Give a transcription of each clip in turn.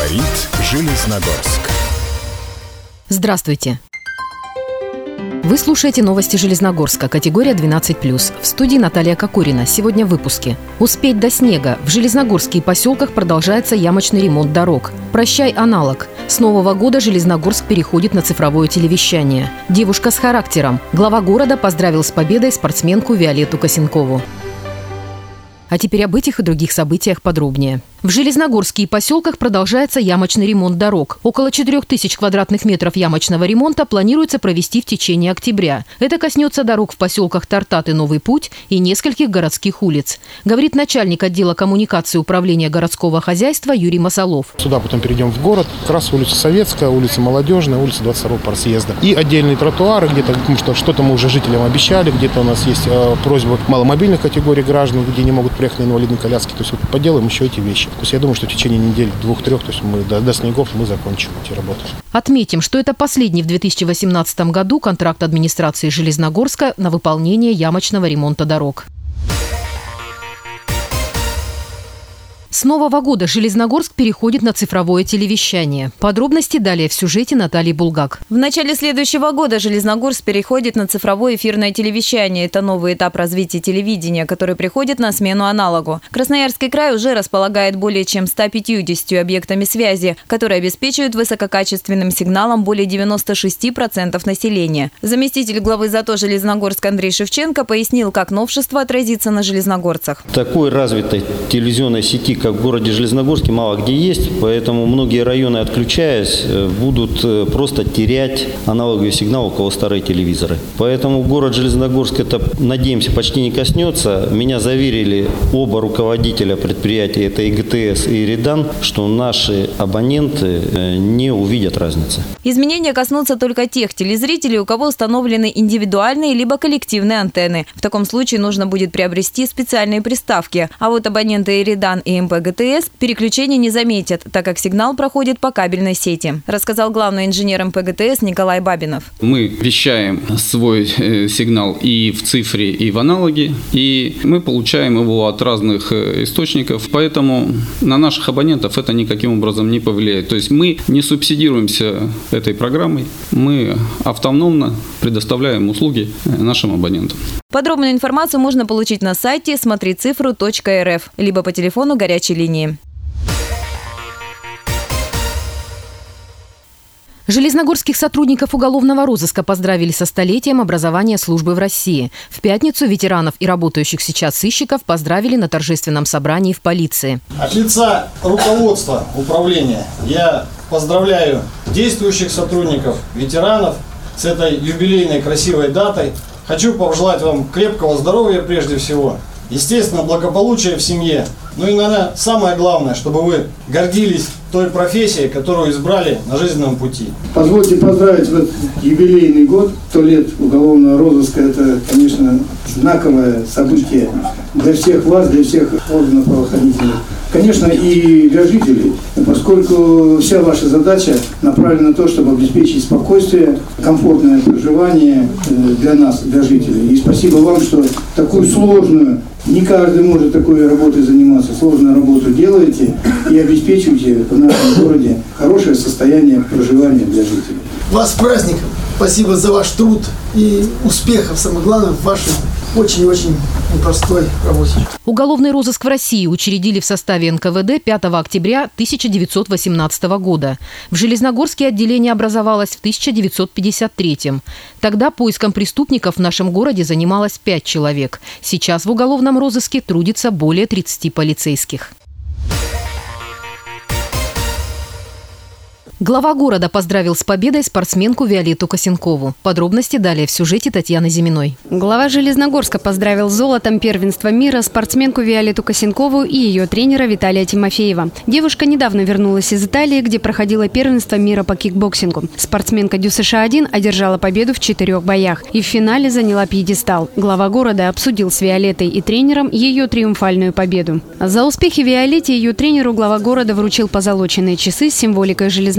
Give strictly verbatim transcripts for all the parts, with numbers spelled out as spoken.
Говорит Железногорск. Здравствуйте. Вы слушаете новости Железногорска, категория двенадцать плюс. В студии Наталья Кокорина. Сегодня в выпуске. Успеть до снега. В Железногорске и поселках продолжается ямочный ремонт дорог. Прощай, аналог. С нового года Железногорск переходит на цифровое телевещание. Девушка с характером. Глава города поздравил с победой спортсменку Виолетту Косенкову. А теперь об этих и других событиях подробнее. В Железногорске и поселках продолжается ямочный ремонт дорог. Около четырех тысяч квадратных метров ямочного ремонта планируется провести в течение октября. Это коснется дорог в поселках Тартат и Новый Путь и нескольких городских улиц, говорит начальник отдела коммуникации управления городского хозяйства Юрий Масолов. Сюда потом перейдем в город. Как раз улица Советская, улица Молодежная, улица двадцать второго партсъезда. И отдельные тротуары, где-то что, что-то мы уже жителям обещали, где-то у нас есть э, просьба маломобильных категорий граждан, где не могут приехать на инвалидной коляске. То есть вот поделаем еще эти вещи. То есть я думаю, что в течение недели двух-трех, то есть мы до, до снегов мы закончим эти работы. Отметим, что это последний в две тысячи восемнадцатом году контракт администрации Железногорска на выполнение ямочного ремонта дорог. С нового года Железногорск переходит на цифровое телевещание. Подробности далее в сюжете Натальи Булгак. В начале следующего года Железногорск переходит на цифровое эфирное телевещание. Это новый этап развития телевидения, который приходит на смену аналогу. Красноярский край уже располагает более чем ста пятьюдесятью объектами связи, которые обеспечивают высококачественным сигналом более девяноста шести процентов населения. Заместитель главы ЗАТО Железногорск Андрей Шевченко пояснил, как новшество отразится на железногорцах. Такой развитой телевизионной сети, как в городе Железногорске, мало где есть, поэтому многие районы, отключаясь, будут просто терять аналоговый сигнал, у кого старые телевизоры. Поэтому город Железногорск это, надеемся, почти не коснется. Меня заверили оба руководителя предприятий, это и ГТС, и Редан, что наши абоненты не увидят разницы. Изменения коснутся только тех телезрителей, у кого установлены индивидуальные либо коллективные антенны. В таком случае нужно будет приобрести специальные приставки. А вот абоненты Редан и МП ГТС переключения не заметят, так как сигнал проходит по кабельной сети, рассказал главный инженер МП ГТС Николай Бабинов. Мы вещаем свой э, сигнал и в цифре, и в аналоге, и мы получаем его от разных э, источников, поэтому на наших абонентов это никаким образом не повлияет. То есть мы не субсидируемся этой программой, мы автономно предоставляем услуги нашим абонентам. Подробную информацию можно получить на сайте смотри цифру точка эр эф, либо по телефону горячей линии. Железногорских сотрудников уголовного розыска поздравили со столетием образования службы в России. В пятницу ветеранов и работающих сейчас сыщиков поздравили на торжественном собрании в полиции. От лица руководства управления я поздравляю действующих сотрудников, ветеранов с этой юбилейной красивой датой. Хочу пожелать вам крепкого здоровья прежде всего, естественно, благополучия в семье. Ну и, наверное, самое главное, чтобы вы гордились той профессией, которую избрали на жизненном пути. Позвольте поздравить в этот юбилейный год, сто лет уголовного розыска. Это, конечно, знаковое событие для всех вас, для всех органов правоохранительных. Конечно, и для жителей, поскольку вся ваша задача направлена на то, чтобы обеспечить спокойствие, комфортное проживание для нас, для жителей. И спасибо вам, что такую сложную, не каждый может такой работой заниматься, сложную работу делаете и обеспечиваете в нашем городе хорошее состояние проживания для жителей. Вас с праздником! Спасибо за ваш труд и успехов, самое главное, в вашей очень-очень непростой работе. Уголовный розыск в России учредили в составе эн ка вэ дэ пятого октября тысяча девятьсот восемнадцатого года. В Железногорске отделение образовалось в тысяча девятьсот пятьдесят третьем. Тогда поиском преступников в нашем городе занималось пять человек. Сейчас в уголовном розыске трудится более тридцати полицейских. Глава города поздравил с победой спортсменку Виолетту Косенкову. Подробности далее в сюжете Татьяны Зиминой. Глава Железногорска поздравил с золотом первенства мира спортсменку Виолетту Косенкову и ее тренера Виталия Тимофеева. Девушка недавно вернулась из Италии, где проходило первенство мира по кикбоксингу. Спортсменка Дю США один одержала победу в четырех боях и в финале заняла пьедестал. Глава города обсудил с Виолеттой и тренером ее триумфальную победу. За успехи Виолетте и ее тренеру глава города вручил позолоченные часы с символикой Железногорска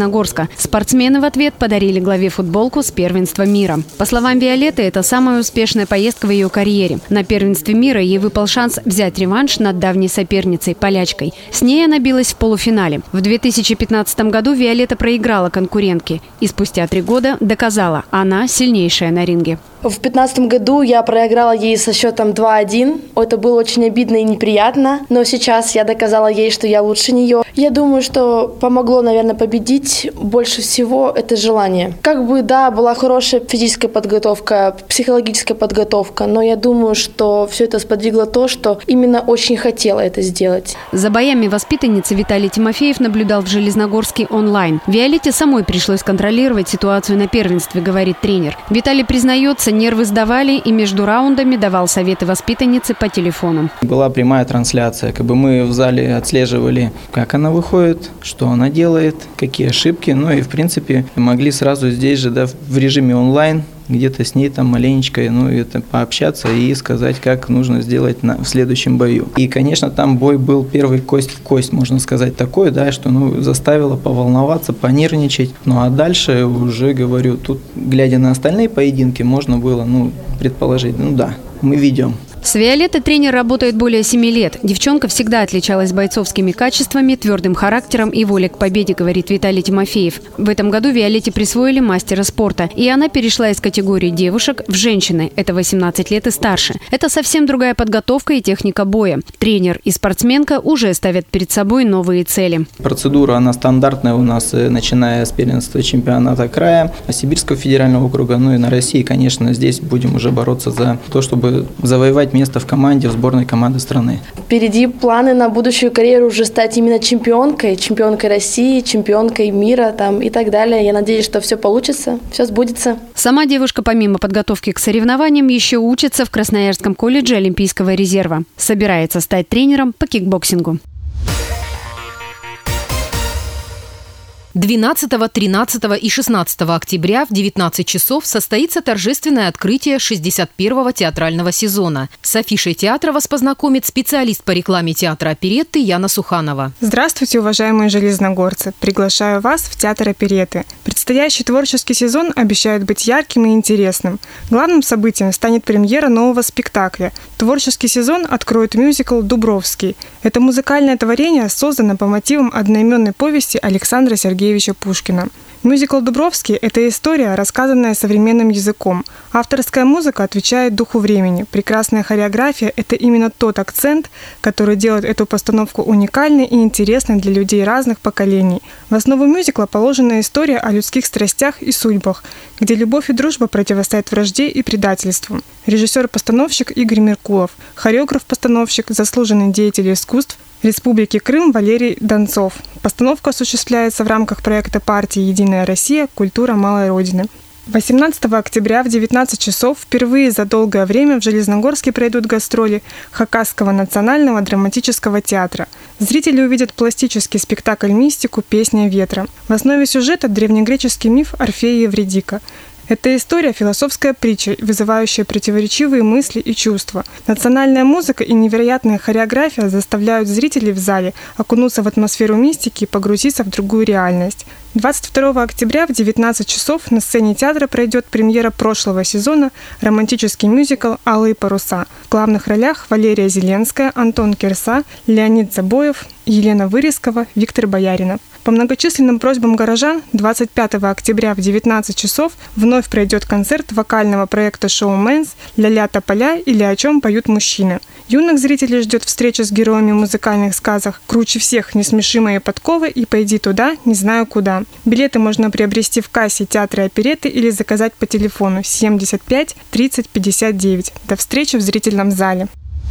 Железногорска. Спортсмены в ответ подарили главе футболку с первенства мира. По словам Виолетты, это самая успешная поездка в ее карьере. На первенстве мира ей выпал шанс взять реванш над давней соперницей, полячкой. С ней она билась в полуфинале. В две тысячи пятнадцатом году Виолетта проиграла конкурентке и спустя три года доказала – она сильнейшая на ринге. В две тысячи пятнадцатом году я проиграла ей со счетом два один. Это было очень обидно и неприятно, но сейчас я доказала ей, что я лучше нее. Я думаю, что помогло, наверное, победить больше всего это желание. Как бы, да, была хорошая физическая подготовка, психологическая подготовка, но я думаю, что все это сподвигло то, что именно очень хотела это сделать. За боями воспитанницы Виталий Тимофеев наблюдал в Железногорске онлайн. Виолетте самой пришлось контролировать ситуацию на первенстве, говорит тренер. Виталий признается, нервы сдавали и между раундами давал советы воспитаннице по телефону. Была прямая трансляция. Как бы мы в зале отслеживали, как она выходит, что она делает, какие ошибки. Ну и, в принципе, могли сразу здесь же, да, в режиме онлайн, где-то с ней там маленечко, ну, это пообщаться и сказать, как нужно сделать на, в следующем бою. И, конечно, там бой был первый кость в кость, можно сказать, такой, да, что, ну, заставило поволноваться, понервничать. Ну, а дальше уже, говорю, тут, глядя на остальные поединки, можно было, ну, предположить, ну, да, мы ведем. С Виолеттой тренер работает более семи лет. Девчонка всегда отличалась бойцовскими качествами, твердым характером и волей к победе, говорит Виталий Тимофеев. В этом году Виолетте присвоили мастера спорта, и она перешла из категории девушек в женщины. Это восемнадцать лет и старше. Это совсем другая подготовка и техника боя. Тренер и спортсменка уже ставят перед собой новые цели. Процедура, она стандартная у нас, начиная с первенства чемпионата края, Сибирского федерального округа, ну и на России, конечно, здесь будем уже бороться за то, чтобы завоевать место в команде, в сборной команды страны. Впереди планы на будущую карьеру уже стать именно чемпионкой, чемпионкой России, чемпионкой мира там, и так далее. Я надеюсь, что все получится, все сбудется. Сама девушка, помимо подготовки к соревнованиям, еще учится в Красноярском колледже Олимпийского резерва. Собирается стать тренером по кикбоксингу. двенадцатого, тринадцатого и шестнадцатого октября в девятнадцать часов состоится торжественное открытие шестьдесят первого театрального сезона. С афишей театра вас познакомит специалист по рекламе театра оперетты Яна Суханова. Здравствуйте, уважаемые железногорцы! Приглашаю вас в театр оперетты. Предстоящий творческий сезон обещает быть ярким и интересным. Главным событием станет премьера нового спектакля. Творческий сезон откроет мюзикл «Дубровский». Это музыкальное творение создано по мотивам одноименной повести Александра Сергеевича Пушкина. Мюзикл «Дубровский» – это история, рассказанная современным языком. Авторская музыка отвечает духу времени. Прекрасная хореография – это именно тот акцент, который делает эту постановку уникальной и интересной для людей разных поколений. В основу мюзикла положена история о людских страстях и судьбах, где любовь и дружба противостоят вражде и предательству. Режиссер-постановщик Игорь Меркулов, хореограф-постановщик, заслуженный деятель искусств Республики Крым Валерий Донцов. Постановка осуществляется в рамках проекта партии «Единая Россия. Культура малой Родины». восемнадцатого октября в девятнадцать часов впервые за долгое время в Железногорске пройдут гастроли Хакасского национального драматического театра. Зрители увидят пластический спектакль «Мистику. Песня ветра». В основе сюжета древнегреческий миф Орфея и Евридика. Это история – философская притча, вызывающая противоречивые мысли и чувства. Национальная музыка и невероятная хореография заставляют зрителей в зале окунуться в атмосферу мистики и погрузиться в другую реальность. двадцать второго октября в девятнадцать часов на сцене театра пройдет премьера прошлого сезона романтический мюзикл «Алые паруса». В главных ролях Валерия Зеленская, Антон Кирса, Леонид Забоев, Елена Вырезкова, Виктор Бояринов. По многочисленным просьбам горожан двадцать пятого октября в девятнадцать часов вновь пройдет концерт вокального проекта «Шоуменс» «Ля-ля тополя» или «О чем поют мужчины». Юных зрителей ждет встреча с героями музыкальных сказок «Круче всех, не смеши мои подковы» и «Пойди туда, не знаю куда». Билеты можно приобрести в кассе театра оперетты или заказать по телефону семьдесят пять тридцать пятьдесят девять. До встречи в зрительном зале.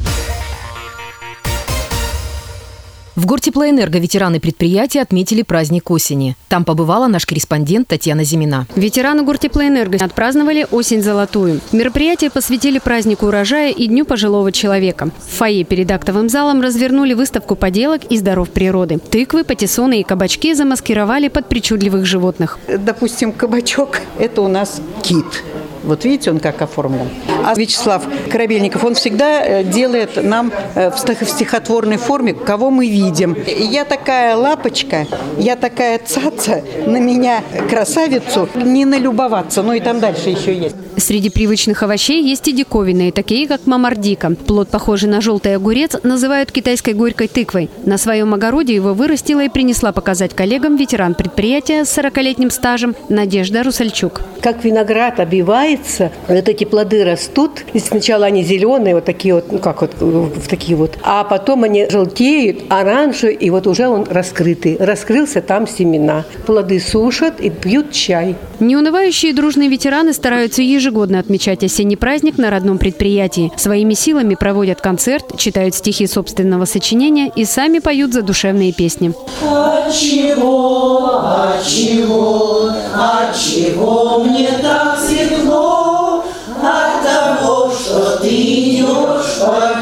В Гортеплоэнерго ветераны предприятия отметили праздник осени. Там побывала наш корреспондент Татьяна Зимина. Ветераны Гортеплоэнерго отпраздновали осень золотую. Мероприятие посвятили празднику урожая и Дню пожилого человека. В фойе перед актовым залом развернули выставку поделок из даров природы. Тыквы, патиссоны и кабачки замаскировали под причудливых животных. Допустим, кабачок – это у нас кит. Вот видите, он как оформлен. А Вячеслав Корабельников, он всегда делает нам в стихотворной форме, кого мы видим. Я такая лапочка, я такая цаца, на меня красавицу не налюбоваться. Ну и там дальше еще есть. Среди привычных овощей есть и диковинные, такие как мамардика. Плод, похожий на желтый огурец, называют китайской горькой тыквой. На своем огороде его вырастила и принесла показать коллегам ветеран предприятия с сорокалетним стажем Надежда Русальчук. Как виноград обвивается, вот эти плоды растут, и сначала они зеленые, вот такие вот, ну как вот, в такие вот, а потом они желтеют, оранжевые, и вот уже он раскрытый. Раскрылся, там семена. Плоды сушат и пьют чай. Неунывающие дружные ветераны стараются ежегодно отмечать осенний праздник на родном предприятии. Своими силами проводят концерт, читают стихи собственного сочинения и сами поют задушевные песни. Отчего, отчего, отчего мне так светло? От того, что ты идешь по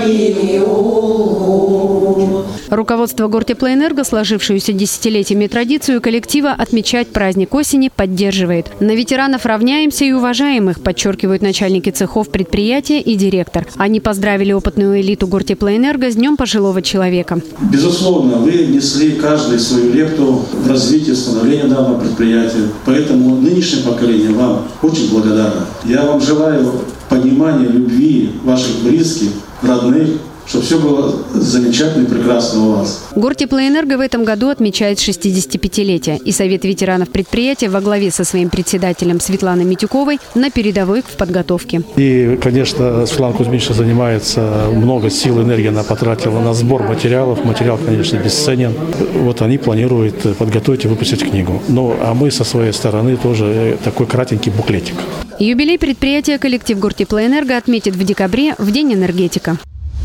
берегу. Руководство Гортеплоэнерго сложившуюся десятилетиями традицию коллектива отмечать праздник осени поддерживает. На ветеранов равняемся и уважаем их, подчеркивают начальники цехов предприятия и директор. Они поздравили опытную элиту Гортеплоэнерго с Днем пожилого человека. Безусловно, вы внесли каждый свою лепту в развитие, становление данного предприятия. Поэтому нынешнее поколение вам очень благодарно. Я вам желаю понимания, любви ваших близких, родных, чтобы все было замечательно и прекрасно у вас. Гортеплоэнерго в этом году отмечает шестидесятипятилетие. И Совет ветеранов предприятия во главе со своим председателем Светланой Митюковой на передовой в подготовке. И, конечно, Светлана Кузьминична занимается, много сил, энергии она потратила на сбор материалов. Материал, конечно, бесценен. Вот они планируют подготовить и выпустить книгу. Ну, а мы со своей стороны тоже такой кратенький буклетик. Юбилей предприятия коллектив Гортеплоэнерго отметит в декабре, в День энергетика.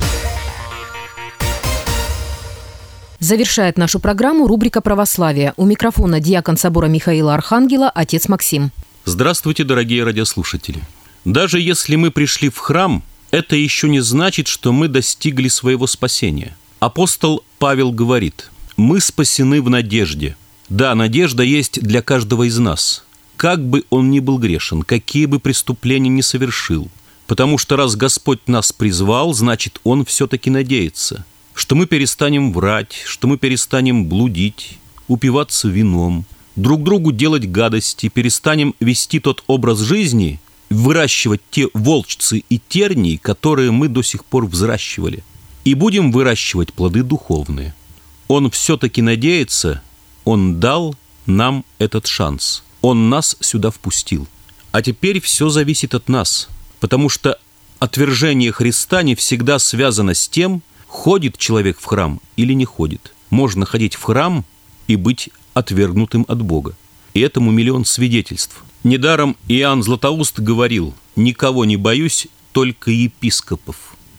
Завершает нашу программу рубрика «Православие». У микрофона диакон собора Михаила Архангела, отец Максим. Здравствуйте, дорогие радиослушатели. Даже если мы пришли в храм, это еще не значит, что мы достигли своего спасения. Апостол Павел говорит: «Мы спасены в надежде». Да, надежда есть для каждого из нас. Как бы он ни был грешен, какие бы преступления ни совершил. Потому что раз Господь нас призвал, значит, Он все-таки надеется, что мы перестанем врать, что мы перестанем блудить, упиваться вином, друг другу делать гадости, перестанем вести тот образ жизни, выращивать те волчцы и тернии, которые мы до сих пор взращивали, и будем выращивать плоды духовные. Он все-таки надеется, Он дал нам этот шанс, Он нас сюда впустил. А теперь все зависит от нас, потому что отвержение Христа не всегда связано с тем, ходит человек в храм или не ходит. Можно ходить в храм и быть отвергнутым от Бога. И этому миллион свидетельств. Недаром Иоанн Златоуст говорил: «Никого не боюсь, только епископов».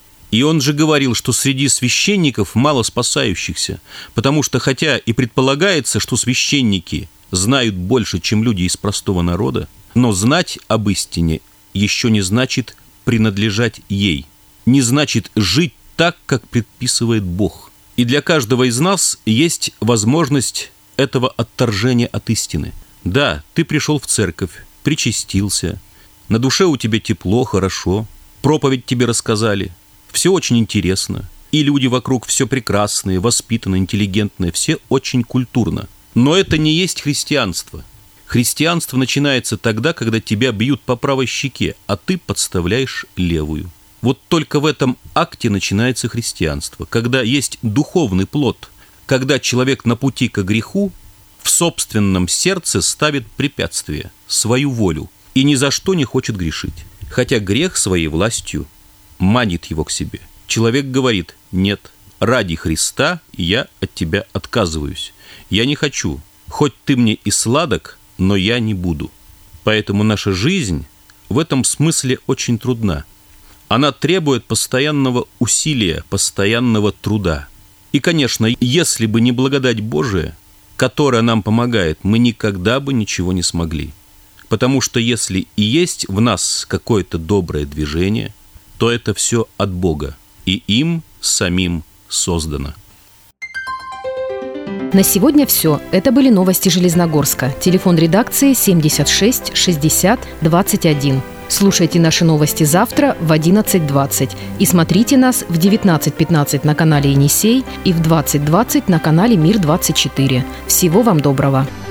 И он же говорил, что среди священников мало спасающихся, потому что хотя и предполагается, что священники знают больше, чем люди из простого народа, но знать об истине еще не значит принадлежать ей, не значит жить так, как предписывает Бог. И для каждого из нас есть возможность этого отторжения от истины. Да, ты пришел в церковь, причастился, на душе у тебя тепло, хорошо, проповедь тебе рассказали, все очень интересно, и люди вокруг все прекрасные, воспитанные, интеллигентные, все очень культурно. Но это не есть христианство. Христианство начинается тогда, когда тебя бьют по правой щеке, а ты подставляешь левую. Вот только в этом акте начинается христианство, когда есть духовный плод, когда человек на пути к греху в собственном сердце ставит препятствие, свою волю, и ни за что не хочет грешить, хотя грех своей властью манит его к себе. Человек говорит: «Нет, ради Христа я от тебя отказываюсь, я не хочу, хоть ты мне и сладок, но я не буду». Поэтому наша жизнь в этом смысле очень трудна. Она требует постоянного усилия, постоянного труда. И, конечно, если бы не благодать Божия, которая нам помогает, мы никогда бы ничего не смогли. Потому что если и есть в нас какое-то доброе движение, то это все от Бога, и им самим создано. На сегодня все. Это были новости Железногорска. Телефон редакции семьдесят шесть шестьдесят двадцать один. Слушайте наши новости завтра в одиннадцать двадцать и смотрите нас в девятнадцать пятнадцать на канале «Енисей» и в двадцать двадцать на канале «Мир двадцать четыре». Всего вам доброго!